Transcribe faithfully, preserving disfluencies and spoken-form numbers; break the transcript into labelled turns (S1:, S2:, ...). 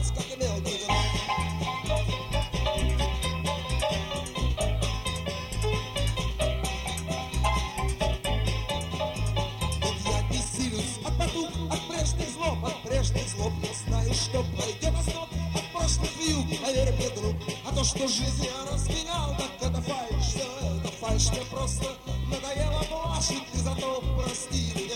S1: раз, как имел Гудина. От потуг, от прежних злоб, от прежних злоб. Не знаешь, что пойдет озноб от прошлых вьюг. Поверь мне, друг, а то, что жизнь я разменял, так это фальшь, все это фальшь. Мне просто надоело плачет, и зато простили.